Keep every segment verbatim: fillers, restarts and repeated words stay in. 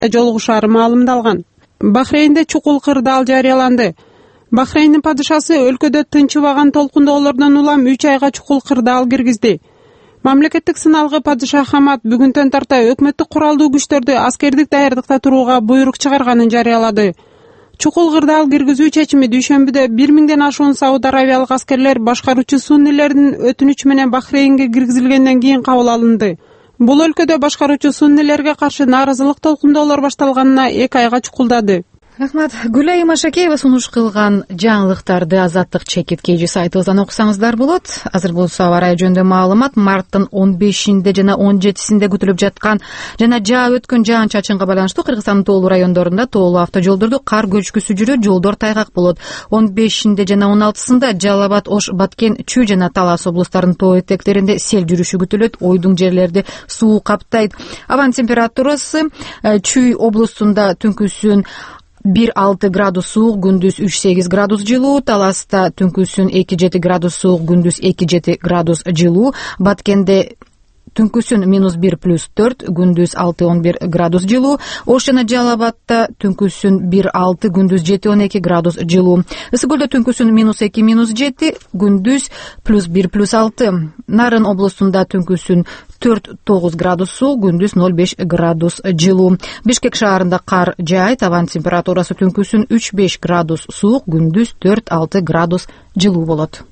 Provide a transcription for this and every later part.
жолугушаары маалымдалган. Бахрейнде чукул кырдаал жарыяланды. Бахрейндин падышасы өлкөдө тынчыбаган толкундоолордон улам үч айга чукул кырдаал киргизди. Мамлекеттик сыналгы падыша Хамад бүгүндөн тарта өкмөттүк куралдуу күчтөрдү аскердик даярдыкта турууга буйрук чыгарганын жарыялады. Чукул кырдаал киргизүү чечими дүйшөмбүдө бир миңден ашуун Сауд Аравиялык аскерлер башкаруучу суннилердин өтүнүчү менен Бахрейнге киргизилгенден кийин кабыл алынды. Бул өлкөдө башкаруучу суннилерге каршы нааразылык толкундоолор башталганына эки айга чукулдады. Рахмат. Гүлай Машакеева сунуш кылган жаңылыктарды Азаттык чекит кей сайтыбыздан окусаңыздар болот. Азыр болсо аба ырайы жөнүндө маалымат марттын он бешинде жана он жетисинде күтүлүп жаткан жана жаа өткөн жаан-чачынга байланыштуу Кыргызстандын тоолуу райондорунда тоолуу автожолдордо кар көчкүсү жүрөт, жолдор тайгак болот. он бешинде жана он алтысында Жалал Абад, Ош, Баткен, Чүй жана Талас облустарынын тоо этектеринде сел жүрүшү күтүлөт. Ойдуң жерлерди суу каптайт. Абанын температурасы Чүй облустунда түнкүсүн бир алты градус суук, күндүз үч сегиз градус жылуу, Таласта түнкүсүн эки жети градус суук, күндүз эки жети градус жылуу, Баткенде түнкүсүн минус бир плюс төрт, күндүз алты он бир градус жылуу, Ош жана Жалал Абадта түнкүсүн бир алты, күндүз жети он эки градус жылуу, Ысык Көлдө түнкүсүн минус эки минус жети, күндүз плюс бир плюс алты, Нарын облустунда түнкүсүн төрт тогуз градус суук, күндүз ноль беш градус жылуу. Бишкек шаарында кар жаайт, абанын температурасы түнкүсүн үч беш градус суук, күндүз төрт алты градус жылуу болот.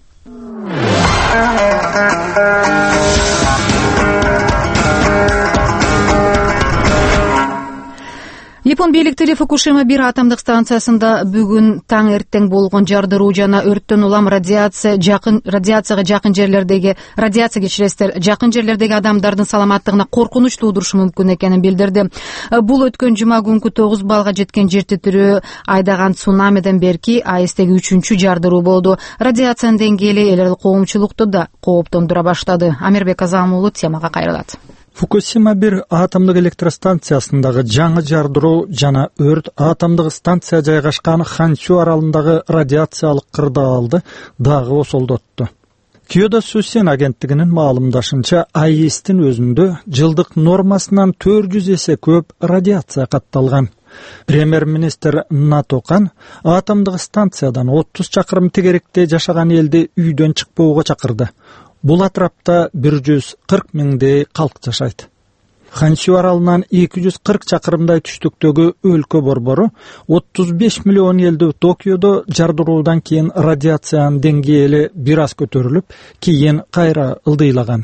Япон бийликтери Фукушима бир атомдук станциясында бүгүн таң эртең болгон жардыруу жана өрттөн улам радиация жакын радиацияга жакын жерлердеги радиация кечиресиздер жакын жерлердеги адамдардын саламаттыгына коркунуч туудурушу мүмкүн экенин билдирди. Бул өткөн жума күнкү тогуз балга жеткен жер титирөө айдаган цунамиден берки АЭСтеги үчүнчү жардыруу болду. Радиациянын деңгээли эл аралык коомчулукту да кооптондура баштады. Амирбек Азам уулу темага кайрылат. Фукусима бир атомдук электростанциясындагы жаңы жардыруу жана өрт атомдук станция жайгашкан Хансю аралындагы радиациялык кырдаалды дагы осолдотту. Киодо Сусен агенттигинин маалымдашынча АЭСтин өзүндө жылдык нормасынан төрт жүз эсе көп радиация катталган. Премьер-министр Натокан атомдук станциядан отуз чакырым тегеректе жашаган элди үйдөн чыкпоого чакырды. Бул атрапта бир жүз кырк миңдей калк жашайт. Хансю аралынан эки жүз кырк чакырымдай түштүктөгү өлкө борбору отуз беш миллион элдүү Токиодо жардыруудан кийин радиациянын деңгээли бир аз көтөрүлүп, кийин кайра ылдыйлаган.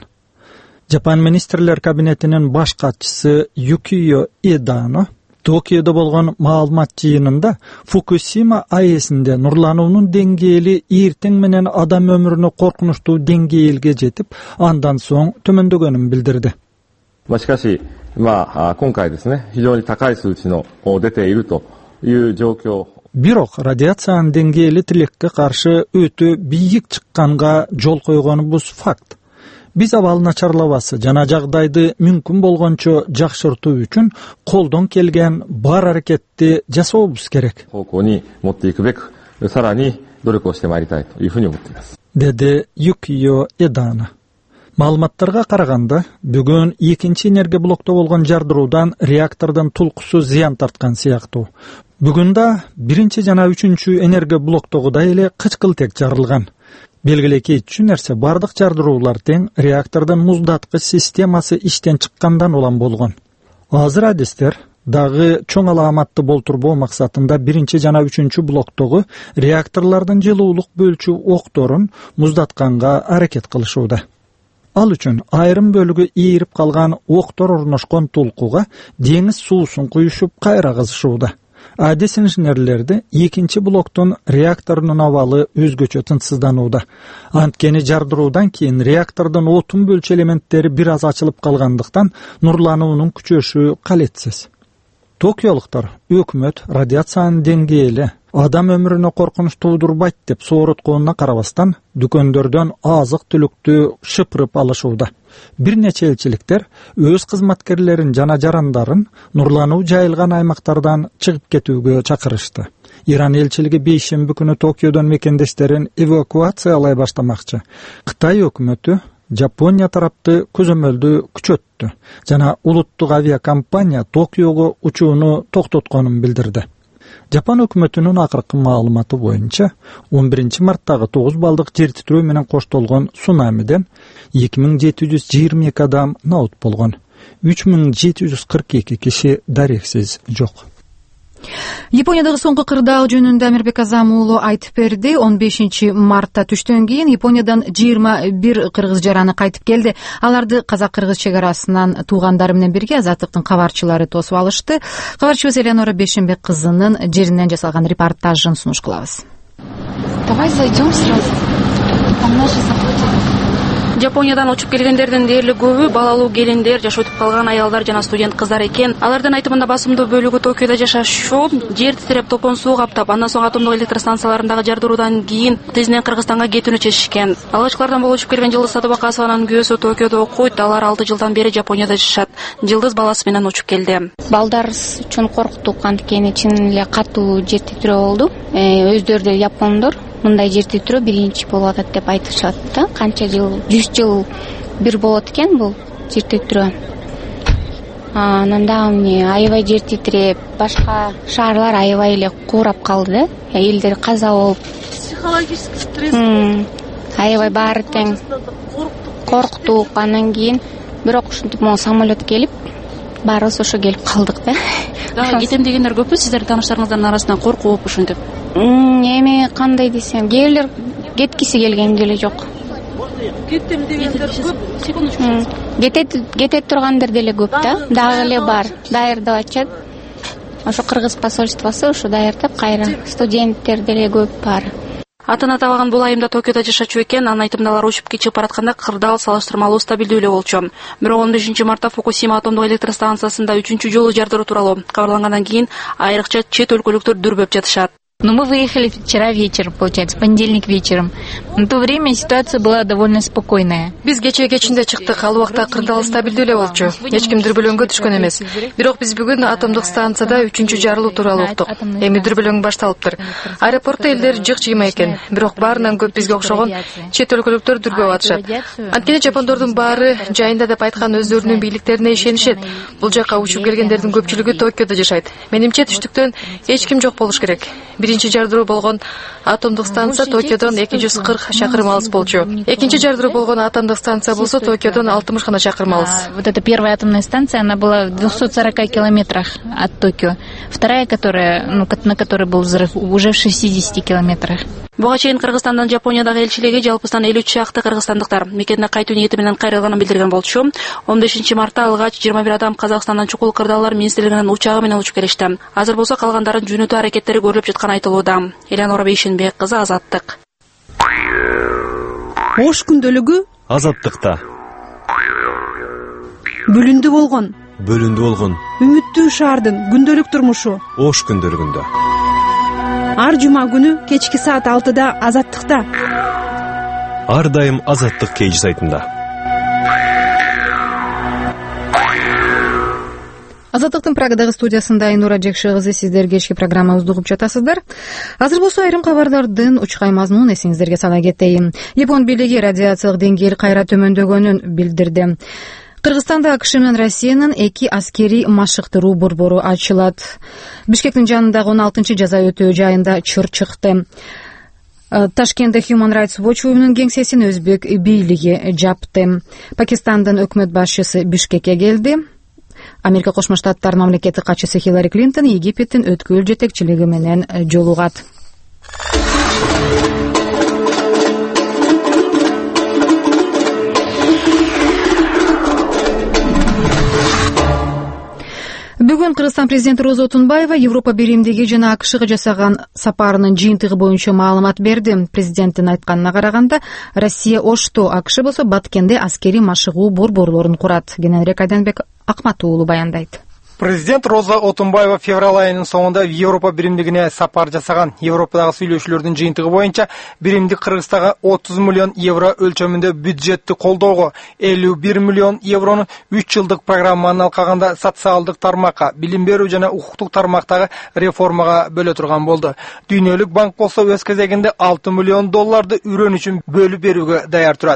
Жапон министрлер кабинетинин баш катчысы Юкио Эдано Токиодо болгон маалымат жыйынында Фукусима АЭСинде нурлануунун деңгээли эртең менен адам өмүрүнө коркунучтуу деңгээлге жетип, андан соң төмөндөгөнүн билдирди. まあしかし、まあ今回ですね、非常に高い数値の出ているという状況。 Бирок радиациянын деңгээли тилекке каршы өтө бийик чыкканга жол койгонубуз факт. Биз абал начарлабасы жана жагдайды мүмкүн болгончо жакшыртуу үчүн колдон келген бар аракетти жасообуз керек. 方向に持っていくべく、さらに努力をしてまいりたいというふうに思っています。 Деди Юкио Эдано. Маалыматтарга караганда, бүгүн экинчи энергия блокто болгон жардыруудан реактордун тулкусу зыян тарткан сыяктуу. Бүгүн да биринчи жана үчүнчү энергия блоктогудай эле кычкылтек жарылган. Белгилей кетчү нерсе бардык жардыруулар тең реактордун муздаткыч системасы иштен чыккандан улам болгон. Азыр адистер дагы чоң аламатты болтурбоо максатында биринчи жана үчүнчү блоктогу реакторлордун жылуулук бөлчү окторун муздатканга аракет кылышууда. Ал үчүн айрым бөлүгү ийирип калган октор орношкон тулкуга деңиз суусун куюшуп кайра кызышууда. Адис инженерлерди экинчи блоктун реакторунун абалы өзгөчө тынчсызданууда. Анткени жардыруудан кийин реактордун отун бөлчү элементтери бир аз ачылып калгандыктан нурлануунун күчөшү калетсиз. Токиолуктар өкмөт радиациянын деңгээли адам өмүрүнө коркунуч туудурбайт деп соорутконуна карабастан дүкөндөрдөн азык-түлүктү шыпырып алышууда. Бир нече элчиликтер өз кызматкерлерин жана жарандарын нурлануу жайылган аймактардан чыгып кетүүгө чакырышты. Иран элчилиги бейшемби күнү Токиодон мекендештерин эвакуациялай баштамакчы. Кытай өкмөтү Жапония тарапты көзөмөлдү күчөттү жана улуттук авиакомпания Токиого учууну токтотконун билдирди. Жапон өкмөтүнүн акыркы маалыматы боюнча он биринчи марттагы тогуз балдык жер титирөө менен коштолгон цунамиден эки миң жети жүз жыйырма эки адам наут болгон. үч миң жети жүз кырк эки киши дарексиз жок. Япониядагы соңку кырдаал жөнүндө Амирбек Азам уулу айтып берди. он бешинчи мартта түштөн кийин Япониядан жыйырма бир кыргыз жараны кайтып келди. Аларды казак-кыргыз чек арасынан туугандары менен бирге Азаттыктын кабарчылары тосуп алышты. Кабарчыбыз Элеонора Бешенбек кызынын жеринен жасалган репортажын сунуш кылабыз. Давай зайдем сразу. Там наши заплатили. Жапониядан учуп келгендердин дээрлик көбү балалуу келиндер, жаш өтүп калган аялдар жана студент кыздар экен. Алардын айтымында басымдуу бөлүгү Токиодо жашашуу, жер титиреп топон суу каптап, андан соң атомдук электр станцияларындагы жардыруудан кийин тезинен Кыргызстанга кетүүнү чечишкен. Алгачкылардан болуп учуп келген Жылдыз Садыбакасованын күйөөсү Токиодо окуйт. Алар алты жылдан бери Жапонияда жашашат. Жылдыз баласы менен учуп келди. Балдарыбыз үчүн коркуттук, анткени чын эле катуу жер титирөө болду. Өздөрү да япондор мындай жер титирөө биринчи болуп атат деп айтышат да. Канча жыл, жүз жыл бир болот экен бул жер титирөө. Анан дагы эмне аябай жер титиреп, башка шаарлар аябай эле куурап калды да. Элдер каза болуп, Психологический стресс. Аябай баары тең корктук. Анан кийин бирок ушинтип могу самолет келип, баарыбыз ошо келип калдык да. Дагы кетем дегендер көппү сиздердин тааныштарыңыздын арасынан коркуп ушинтип? Эми кандай десем, кээ бирler кеткиси келген деле жок. Кетем дегендер көп. Кетет кетет тургандар деле көп да. Дагы эле бар. Даярдап атышат. Ошо кыргыз посольствосу ошо даярдап кайра студенттер деле көп бар. Атын атабаган бул айымда Токиодо жашачу экен. Анын айтымында алар учуп кечип баратканда кырдаал салыштырмалуу стабилдүү эле болчу. Бирок он бешинчи мартта Фукусима атомдук электр станциясында үчүнчү жолу жардыруу тууралуу кабарлангандан кийин айрыкча чет өлкөлүктөр дүрбөп жатышат. Но мы выехали вчера вечером, получается, в понедельник вечером. На то время ситуация была довольно спокойная. Биз кечээ кечинде чыктык, ал убакта кырдаал стабилдүү эле болчу. Эч ким дүрбөлөңгө түшкөн эмес. Бирок биз бүгүн атомдук станцияда үчүнчү жарылуу тууралуу уктук. Эми дүрбөлөң башталыптыр. Аэропортто элдер жык-жыйма экен. Бирок баарынан көп бизге окшогон чет өлкөлүктөр дүрбөп атышат. Анткени жапондордун баары жайында деп айткан өздөрүнүн бийликтерине ишенишет. Бул жака учуп келгендердин көпчүлүгү Токиодо жашайт. Менимче түштүктөн эч ким жок болуш керек. Биринчи жардыруу болгон атомдук станция Токиодон эки жүз кырк чакырым алыс болчу. Экинчи жардыруу болгон атомдук станция болсо Токиодон алтымыш гана чакырым алыс. Вот эта первая атомная станция, она была в двухстах сорока километрах от Токио. Вторая, которая, ну, на которой был взрыв, уже в шестидесяти километрах. Буга чейин Кыргызстандан Жапониядагы элчилиги жалпысынан элүү чакты кыргызстандыктар мекенине кайтуу ниети менен кайрылганын билдирген болчу. он бешинчи мартта алгач жыйырма бир адам Казакстандан чукул кырдаалдар министрлигинин учагы менен учуп келишти. Азыр болсо калгандарын жөнөтүү аракеттери көрүлүп жатканы айтылууда. Элеонора Бейшенбек кызы, Азаттык. Ош күндөлүгү Азаттыкта. Бөлүндү болгон. Бөлүндү болгон. Үмүттүү шаардын күндөлүк турмушу. Ош күндөлүгүндө. Ар жума күнү кечки саат алтыда Азаттыкта. Ар дайым Азаттык кейжи сайтында. Азаттыктын Прагадагы студиясында Айнура Жекши кызы сиздер кечки программабызды угуп жатасыздар. Азыр болсо айрым кабарлардын учкай мазмунун эсиңиздерге сала кетейин. Япон бийлиги радиациялык деңгээл кайра төмөндөгөнүн билдирди. Кыргызстанда АКШ менен Россиянын эки аскерий машыктыруу борбору ачылат. Бишкектин жанындагы он алтынчы жаза өтөө жайында чыр чыкты. Ташкентте Human Rights Watch уюмунун кеңсесин өзбек бийлиги жапты. Пакистандын өкмөт башчысы Бишкекке келди. Америка Кошмо Штаттарынын мамлекеттик катчысы Хиллари Клинтон Египеттин өткүл жетекчилиги менен жолугат. Бүгүн Кыргызстан президенти Роза Отунбаева Европа биримдиги жана АКШга жасаган сапарынын жыйынтыгы боюнча маалымат берди. Президенттин айтканына караганда, Россия Ошто, АКШ болсо Баткенде аскерий машыгуу борборлорун курат. Кененирээк Айданбек Акмат уулу баяндайт. Президент Роза Отунбаева февраль айынын соңунда Европа биримдигине сапар жасаган. Европадагы сүйлөшүүлөрдүн жыйынтыгы боюнча биримдик Кыргызстанга отуз миллион евро өлчөмүндө бюджетти колдоого, элүү бир миллион еврону үч жылдык программаны алкаганда социалдык тармакка, билим берүү жана укуктук тармактагы реформага бөлө турган болду. Дүйнөлүк банк болсо өз кезегинде алты миллион долларды үрөн үчүн бөлүп берүүгө даяр турат.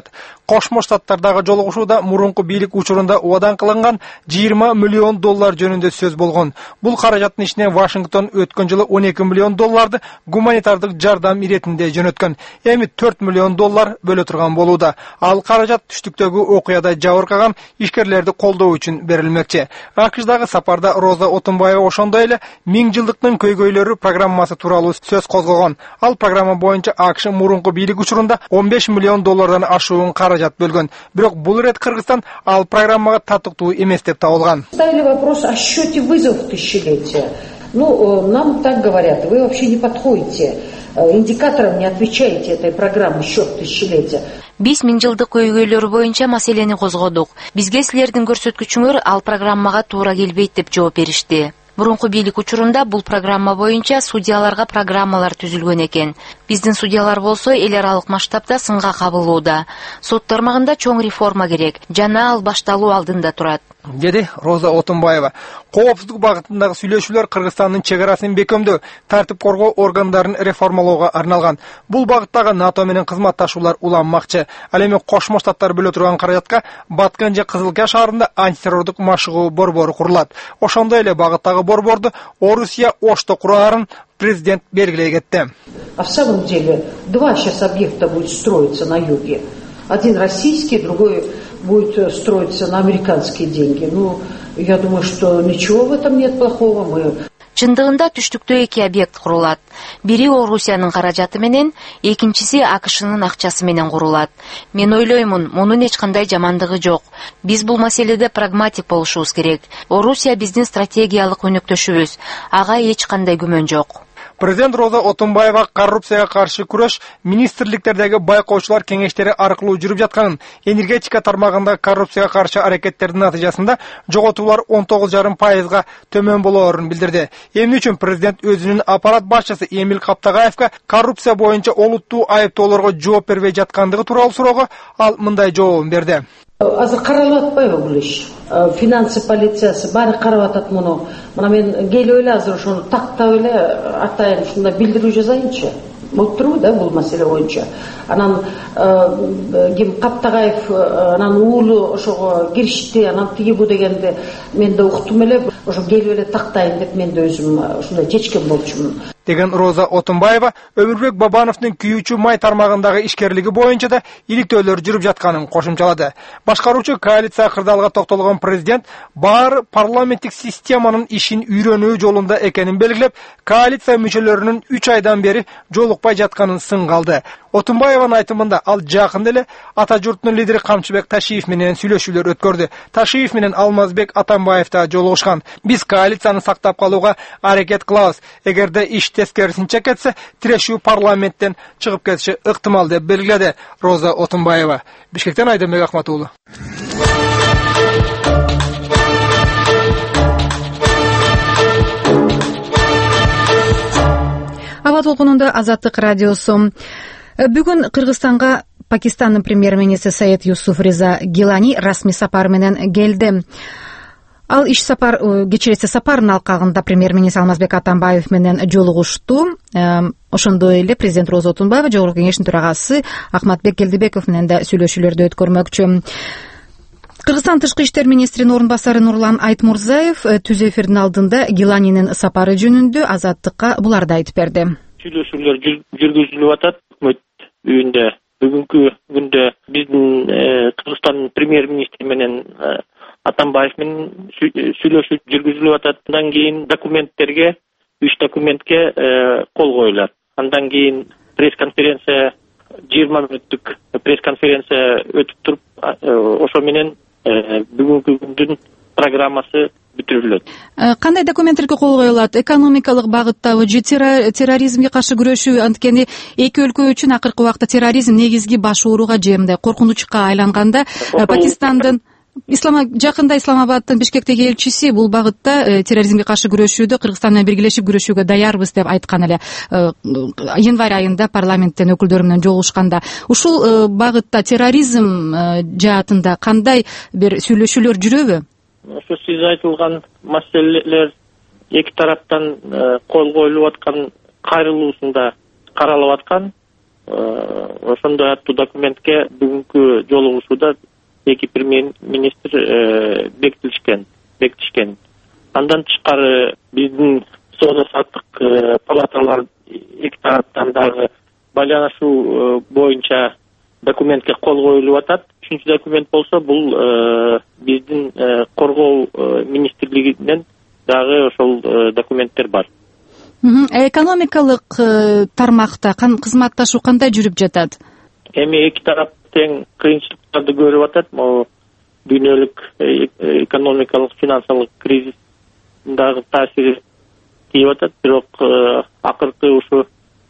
Кошмо Штаттардагы жолугушууда мурунку бийлик учурунда убадан кылынган жыйырма миллион доллар жөнүндө сөз болгон. Бул каражаттын ичине Вашингтон өткөн жылы он эки миллион долларды гуманитардык жардам иретинде жөнөткөн. Эми төрт миллион доллар бөлө турган болууда. Ал каражат түштүктөгү окуяда жабыркаган ишкерлерди колдоо үчүн берилмекчи. АКШдагы сапарда Роза Отунбаева ошондой эле миң жылдыктын көйгөйлөрү программасы тууралуу сөз козгогон. Ал программа боюнча АКШ мурунку бийлик учурунда он беш миллион доллардан ашуун каражат бөлгөн. Бирок бул ирет Кыргызстан ал программага татыктуу эмес деп табылган. Ставили вопрос о счете вызовов тысячелетия. Ну, нам так говорят, вы вообще не подходите, индикатором не отвечаете этой программы счет тысячелетия. Биз миң жылдык көйгөйлөр боюнча маселени козгодук. Бизге силердин көрсөткүчүңөр ал программага туура келбейт деп жооп беришти. Мурунку бийлик учурунда бул программа боюнча судьяларга программалар түзүлгөн экен. Биздин судьялар болсо эл аралык масштабда сынга кабылууда. Сот тармагында чоң реформа керек. Жана ал башталуу алдында турат. Деди Роза Отунбаева. Коопсуздук багытындагы сүйлөшүүлөр Кыргызстандын чек арасын бекемдөө, тартип коргоо органдарын реформалоого арналган. Бул багыттагы НАТО менен кызматташуулар уланмакчы. Ал эми Кошмо Штаттар бөлө турган каражатка Баткен же Кызылкия шаарында антитеррордук машыгуу борбору курулат. Ошондой эле багыттагы борборду Орусия Ошто курарын президент белгилей кетти. А в самом деле два сейчас объекта будет строиться на юге. Один российский, другой будет строиться на американские деньги. Ну, я думаю, что ничего в этом нет плохого. Мы Чындыгында түштүктө эки объект курулат. Бири Орусиянын каражаты менен, экинчиси АКШнын акчасы менен курулат. Мен ойлоймун, мунун эч кандай жамандыгы жок. Биз бул маселеде прагматик болушубуз керек. Орусия биздин стратегиялык өнөктөшүбүз. Ага эч кандай күмөн жок. Президент Роза Отунбаева коррупцияга каршы күрөш министрликтердеги байкоочулар кеңештери аркылуу жүрүп жатканын, энергетика тармагында коррупцияга каршы аракеттердин натыйжасында жоготуулар он тогуз жарым пайызга төмөн болоорун билдирди. Эмне үчүн президент өзүнүн аппарат башчысы Эмил Каптагаевка коррупция боюнча олуттуу айыптоолорго жооп бербей жаткандыгы тууралуу суроого ал мындай жообун берди. Азыр каралып атпайбы бул иш? Финансы полициясы баары карап атат муну. Мына мен келип эле азыр ошону тактап эле атайын ушундай билдирүү жазайынчы. Болуп турбу да бул маселе боюнча. Анан ким Каптагаев анан уулу ошого киришти, анан тиги бу дегенди мен да уктум эле, ошо келип эле тактайын деп мен да өзүм ушундай чечкен болчумун. Деген Роза Отунбаева Өмүрбек Бабановдун күйүүчү май тармагындагы ишкерлиги боюнча да иликтөөлөр жүрүп жатканын кошумчалады. Башкаруучу коалиция кырдаалга токтолгон президент баары парламенттик системанын ишин үйрөнүү жолунда экенин белгилеп, коалиция мүчөлөрүнүн үч айдан бери жолукпай жатканын сынга алды. Отунбаеванын айтымында ал жакында эле ата журтунун лидери Камчыбек Ташиев менен сүйлөшүүлөр өткөрдү. Ташиев менен Алмазбек Атамбаев да жолугушкан. Биз коалицияны сактап калууга аракет кылабыз. Эгерде иш тескерисинче кетсе, тирешүү парламенттен чыгып кетиши ыктымал деп белгиледи Роза Отунбаева. Бишкектен Айденбек Акмат уулу. Аба толкунунда Азаттык радиосу. Бүгүн Кыргызстанга Пакистандын премьер-министри Саид Юсуф Риза Гилани расмий сапар менен келди. Ал иш сапар кечирээси сапардын алкагында премьер-министр Алмазбек Атамбаев менен жолугушту. Ошондой эле президент Роза Отунбаева Жогорку кеңештин төрагасы Ахматбек Келдибеков менен да сүйлөшүүлөрдү өткөрмөкчү. Кыргызстан тышкы иштер министринин орун басары Нурлан Айтмурзаев түз эфирдин алдында Гиланинин сапары жөнүндө Азаттыкка буларды айтып берди. Сүйлөшүүлөр жүргүзүлүп атат өкмөт үйүндө. Бүгүнкү күндө биздин Кыргызстандын премьер-министри менен Атамбаев менен сүйлөшүү жүргүзүлүп атат. Андан кийин документтерге, үч документке кол коюлат. Андан кийин пресс-конференция, жыйырма мүнөттүк пресс-конференция өтүп туруп, ошо менен бүгүнкү күндүн программасы бүтүрүлөт. Кандай документтерге кол коюлат? Экономикалык багыттабы же терроризмге каршы күрөшүү? Анткени эки өлкө үчүн акыркы убакта терроризм негизги баш ооруга же мындай коркунучка айланганда Пакистандын Ислама жакында Исламабадтын Бишкектеги элчиси бул багытта терроризмге каршы күрөшүүдө Кыргызстан менен биргелешип күрөшүүгө даярбыз деп айткан эле январь айында парламенттен өкүлдөр менен жолугушканда. Ушул багытта терроризм жаатында кандай бир сүйлөшүүлөр жүрөбү? Ошо сиз айтылган маселелер эки тараптан кол коюлуп аткан кайрылуусунда каралып аткан. ошондой аттуу документке бүгүнкү жолугушууда эки премьер-министр бекитишкен бекитишкен андан тышкары биздин соода саттык палаталар эки тараптан дагы байланышуу боюнча документке кол коюлуп атат. Үчүнчү документ болсо бул биздин коргоо министрлигинен дагы ошол документтер бар. Экономикалык тармакта кызматташуу кандай жүрүп жатат? Эми эки тарап тең кыйынчылыктарды көрүп атат. Могу дүйнөлүк экономикалык финансылык кризис дагы таасири тийип атат. Бирок акыркы ушу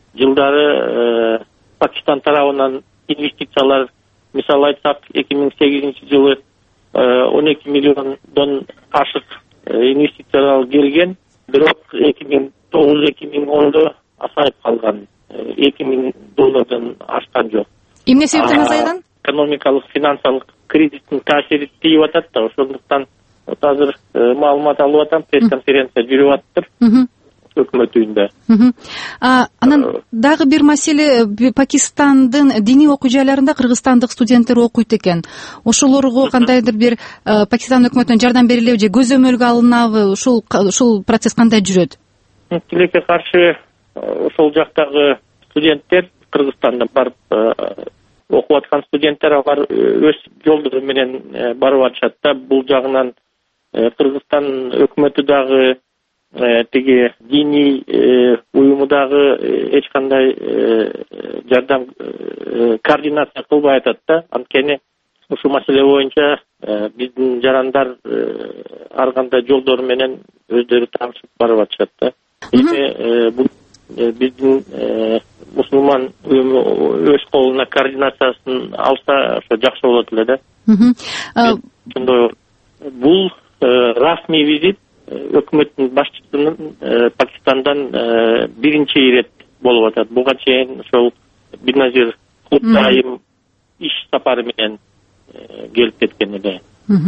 жылдары Пакистан тарабынан инвестициялар, мисалы айтсак, эки миң сегизинчи жылы он эки миллиондон ашык инвестициялар келген, бирок эки миң тогуз эки миң ондо азайып калган. эки миң доллардан ашкан жок. Эмне себептен азайган? Экономикалык финансылык кризистин таасири тийип атат да, ошондуктан азыр маалымат алып атам, пресс-конференция жүрүп атыптыр. Өкмөт үйүндө. Анан дагы бир маселе, Пакистандын диний окуу жайларында кыргызстандык студенттер окуйт экен. Ошолорго кандайдыр бир Пакистан өкмөтүнөн жардам берилеби же көзөмөлгө алынабы? Ушул ушул процесс кандай жүрөт? Тилекке каршы ошол жактагы студенттер Кыргызстанда барып окуп аткан студенттер алар өз жолдору менен барып атышат да. Бул жагынан Кыргызстан өкмөтү дагы тиги диний уюму дагы эч кандай жардам координация кылбай атат да. Анткени ушул маселе боюнча биздин жарандар ар кандай жолдору менен өздөрү таанышып барып атышат да. Эми бул биздин мусулман уюму өз колуна координациясын алса ошо жакшы болот эле да. Ошондой бул расмий визит өкмөттүн башчысынын Пакистандан биринчи ирет болуп атат. Буга чейин ошол Биназир Кутайым иш сапары менен келип кеткен эле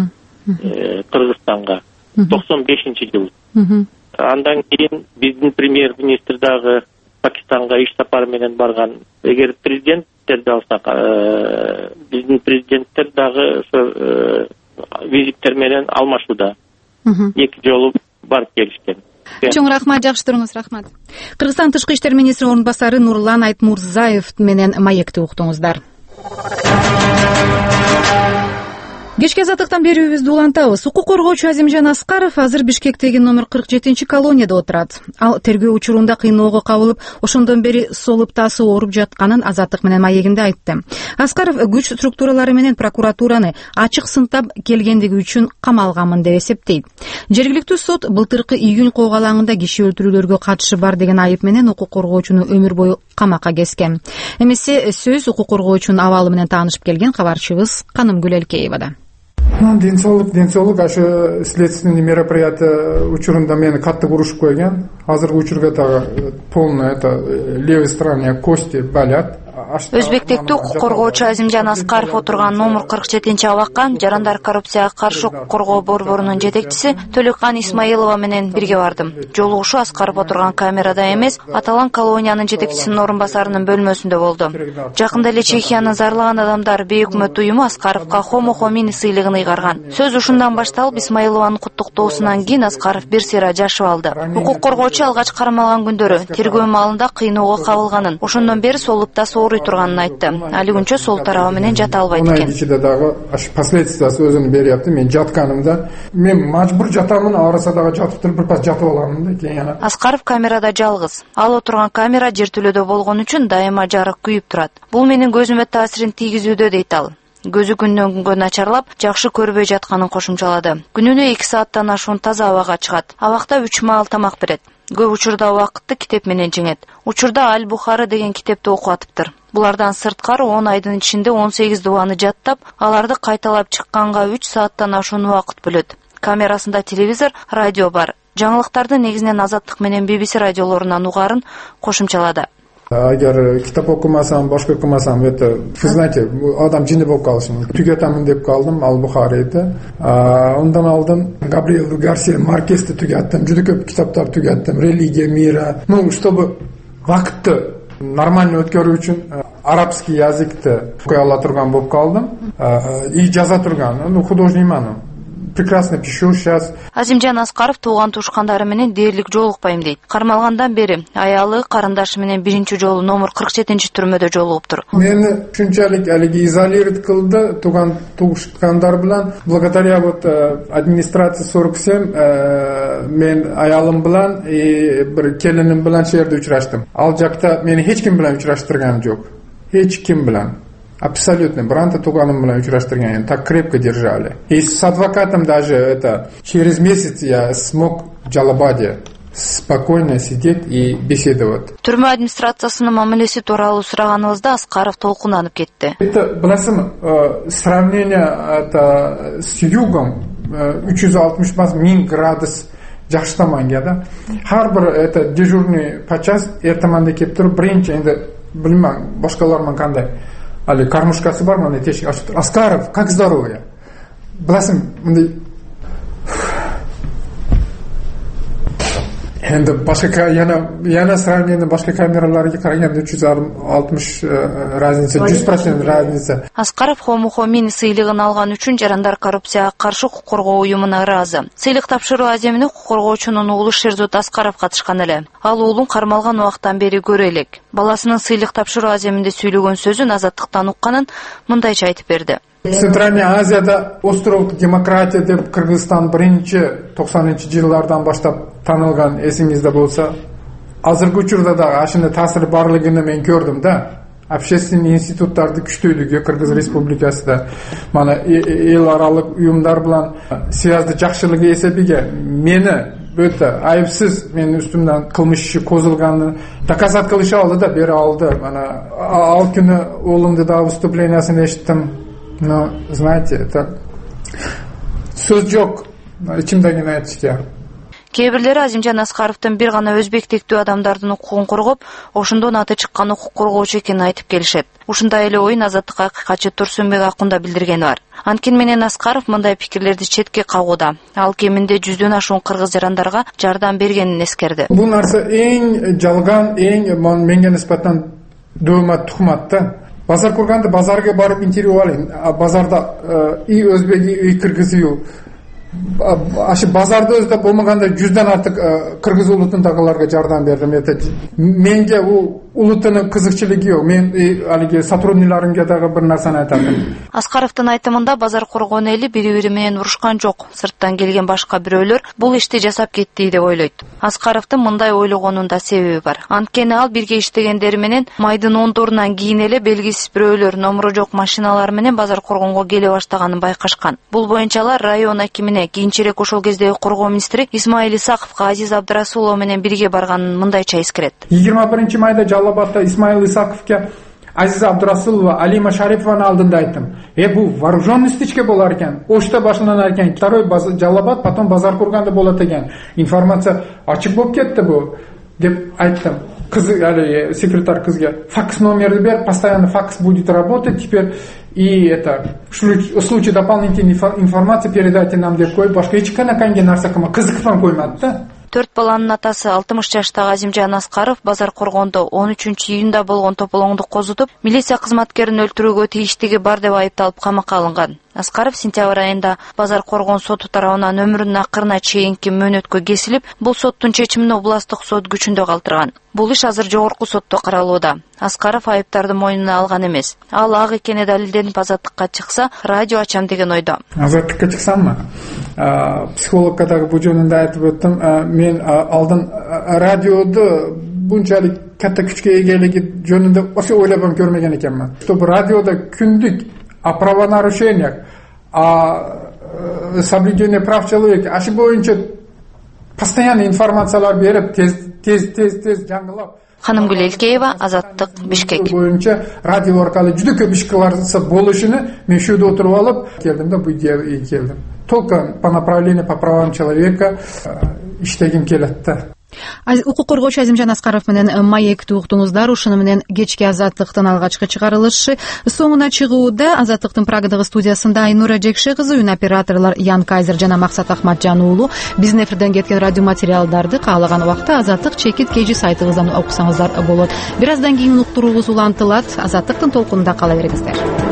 Кыргызстанга токсон бешинчи жылы. Андан кийин биздин премьер-министр дагы Пакистанга иш сапары менен барган. Эгер президенттерди алсак, биздин президенттер дагы ошо визиттер менен алмашууда. Эки жолу барып келишкен. Чоң рахмат, жакшы туруңуз, рахмат. Кыргызстан тышкы иштер министри орун басары Нурлан Айтмурзаев менен маекти уктуңуздар. Кечки азаттыктан берүүбүздү улантабыз. Укук коргоочу Азимжан Аскаров азыр Бишкектеги номер кырк жетинчи колонияда отурат. Ал тергөө учурунда кыйноого кабылып, ошондон бери солуп таасы ооруп жатканын Азаттык менен маегинде айтты. Аскаров күч структуралары менен прокуратураны ачык сынтап келгендиги үчүн камалганмын деп эсептейт. Жергиликтүү сот былтыркы июнь коогалаңында киши өлтүрүүлөргө катышы бар деген айып менен укук коргоочуну өмүр бою камакка кескен. Эмесе сөз укук коргоочунун абалы менен таанышып келген кабарчыбыз Канымгүл Элкеевада. Денсаулык, денсаулык, ашы следственный мероприятие учурунда мени катты урушуп койгон. Азыркы учурга дагы полный это левой стороне кости болят. Өзбектекте укук коргоочу Азимжан Аскаров отурган номер кырк жетинчи абакка жарандар коррупцияга каршы коргоо борборунун жетекчиси Төлөккан Исмаилова менен бирге бардым. Жолугушуу Аскаров отурган камерада эмес, аталган колониянын жетекчисинин орун басарынын бөлмөсүндө болду. Жакында эле Чехиянын зарлаган адамдар бейөкмөт уюму Аскаровго Хомо Хомини сыйлыгын ыйгарган. Сөз ушундан башталып, Исмаилованын куттуктоосунан кийин Аскаров бир сыйра жашып алды. Укук коргоочу алгач кармалган күндөрү тергөө маалында кыйноого кабылганын, ошондон бери солупта ооруй турганын айтты. Али күнчө сол тарабы менен жата албайт экен. Мына ичиде дагы последствиясы өзүн берипти. Мен жатканымда, мен мажбур жатамын, араса дагы жатып туруп бир пас жатып аламын да кийин ана. Аскаров камерада жалгыз. Ал отурган камера жертөлөдө болгон үчүн дайыма жарык күйүп турат. Бул менин көзүмө таасирин тийгизүүдө дейт ал. Көзү күндөн күнгө начарлап, жакшы көрбөй жатканын кошумчалады. Күнүнө эки сааттан ашуун таза абага чыгат. Абакта үч маал тамак берет. Көп учурда убакытты китеп менен жеңет. Учурда Аль-Бухары деген китепти окуп атыптыр. Булардан сырткары он айдын ичинде он сегиз дубаны жаттап, аларды кайталап чыкканга үч сааттан ашуун убакыт бөлөт. Камерасында телевизор, радио бар. Жаңылыктарды негизинен Азаттык менен би би си радиолорунан угарын кошумчалады. Агар китап окумасам, башка окумасам, это, вы знаете, адам жини болуп калышы мүмкүн. Түгөтөмүн деп калдым, Аль-Бухарийди. Ондан алдын Габриэл Гарсия Маркести түгөттүм, жүдө көп китаптар түгөттүм, Религия мира. Ну, чтобы вакытты нормально өткөрүү үчүн арабский языкты окуй ала турган болуп калдым и жаза турган. Ну художникман. Прекрасно пишу сейчас. Азимжан Аскаров тууган туушкандары менен дээрлик жолукпайм дейт. Кармалгандан бери аялы, карындашы менен биринчи жолу номер кырк жетинчи түрмөдө жолугуптур. Мени ушунчалык алиги изолировать кылды тууган туушкандар менен. Благодаря вот администрация сорок семь мен аялым менен и бир келиним менен жерде учураштым. Ал жакта мени эч ким менен учураштырган жок. Эч ким менен. Абсолютно. Бранта туганым менен учураштырган, так крепко держали. И с адвокатом даже это через месяц я смог в Жалабаде спокойно сидеть и беседовать. Түрмө администрациясынын мамилеси тууралуу сураганыбызда Аскаров толкунанып кетти. Это, билесиң, сравнение это с югом үч жүз алтымыш беш миң градус жакшы таманга да. Ар бир это дежурный по час эртеманде келип туруп, биринчи энди билмейм башкалар менен кандай али кармушкасы бар, мына тешик ачып туруп, Аскаров, как здоровье? Билесиң, мындай энди башка яна яна сравнение башка камераларга караганда үч жүз алтымыш разница, жүз процент разница. Аскаров Хомухо Мини сыйлыгын алган үчүн Жарандар коррупцияга каршы укук коргоо уюмуна ыраазы. Сыйлык тапшыруу аземине укук коргоочунун уулу Шерзут Аскаров катышкан эле. Ал уулун кармалган убактан бери көрө элек. Баласынын сыйлык тапшыруу аземинде сүйлөгөн сөзүн азаттыктан укканын мындайча айтып берди. Центральный Азияда остров демократия деп Кыргызстан биринчи токсонунчу жылдардан баштап танылган, эсиңизде болсо. Азыркы учурда да ашыны таасири барлыгын мен көрдүм да. Общественный институттарды күчтүүлүгү Кыргыз Республикасында мана эл аралык уюмдар менен связды жакшылыгы эсебиге мени өтө айыпсыз менин үстүмдөн кылмыш иши козулганын доказать кылыша алды да бере алды. Мана ал күнү уулумду да выступлениесин эшиттим. Но, знаете, это сөз жок, ичимдегини айтышка. Кээ-бирлери Азимжан Аскаровдун бир гана өзбек тектүү адамдардын укугун коргоп, ошондон аты чыккан укук коргоочу экенин айтып келишет. Ушундай эле ойун Азаттыкка акыйкатчы Турсунбек Акунда билдиргени бар. Анткени менен Аскаров мындай пикирлерди четке кагууда. Ал кеминде жүздөн ашуун кыргыз жарандарга жардам бергенин эскерди. Бул нерсе эң жалган, эң менге нисбатан дөмат тухмат да. Базар курганда базарга барып интервью алайын. Базарда и өзбеги, и кыргызы. Ашы базарда өздө болмаганда жүздөн артык кыргыз улутундагыларга жардам бердим. Это менге у улутунун кызыкчылыгы жок. Мен алиги сотрудникларымга дагы бир нерсени айтам. Аскаровдун айтымында базар коргон эли бири-бири менен урушкан жок. Сырттан келген башка бирөөлөр бул ишти жасап кетти деп ойлойт. Аскаровдун мындай ойлогонунда себеби бар. Анткени ал бирге иштегендери менен майдын ондорунан кийин эле белгисиз бирөөлөр номуру жок машиналар менен базар коргонго келе баштаганын байкашкан. Бул боюнча алар район акимине кийинчерээк ошол кездеги коргоо министри Исмаил Исаковго Азиз Абдрасулов менен бирге барганын мындайча эскерет. yigirma birinchi mayda Жалабадда Исмаил Исаковго Азиз Абдрасулова, Алима Шарипованын алдында айттым. Э бул вооруженный стычка болар экен. Ошто башланар экен. Второй Жалабад, потом базар курганда болот экен. Информация ачык болуп кетти бу деп айттым. Кыз, али секретарь кызга факс номерди бер, постоянно факс будет работать теперь. И это в случае дополнительной информации передайте нам деп коюп, башка эч канаканге нарса кызыкпан коймады да. Төрт баланын атасы алтымыш жаштагы Азимжан Аскаров базар коргондо он үчүнчү июнда болгон тополоңду козутуп, милиция кызматкерин өлтүрүүгө тийиштиги бар деп айыпталып камакка алынган. Аскаров сентябрь айында базар коргон соту тарабынан өмүрүнүн акырына чейинки мөөнөткө кесилип, бул соттун чечимин областык сот күчүндө калтырган. Бул иш азыр жогорку сотто каралууда. Аскаров айыптарды мойнуна алган эмес. Ал ак экени далилденип азаттыкка чыкса, радио ачам деген ойдо. Азаттыкка чыксаммы? Психологко дагы бул жөнүндө айтып өттүм. Мен алдын радиоду бунчалык катта күчкө ээлиги жөнүндө ошо ойлоп көрмөгөн экенмин. Чтобы радиода күндүк о правонарушениях, о соблюдении прав человека, ашы боюнча постоянно информациялар берип, тез тез тез тез жаңылап. Ханымгүл Элкеева, Азаттык, Бишкек. Боюнча радио аркылуу жүдө көп иш кыларса болушуну мен шүйдө отуруп алып келдим да, бу идеяга келдим. Только по направлению по правам человека иштегим келет да. Укук коргоочу Азимжан Аскаров менен маекти уктуңуздар. Ушуну менен кечки Азаттыктын алгачкы чыгарылышы соңуна чыгууда. Азаттыктын Прагадагы студиясында Айнура Жекше кызы, үн операторлор Ян Кайзер жана Максат Ахматжан уулу. Биздин эфирден кеткен радио материалдарды каалаган убакта Азаттык чекит kg сайтыбыздан окусаңыздар болот. Бир аздан кийин уктуруубуз улантылат. Азаттыктын толкунунда кала бериңиздер.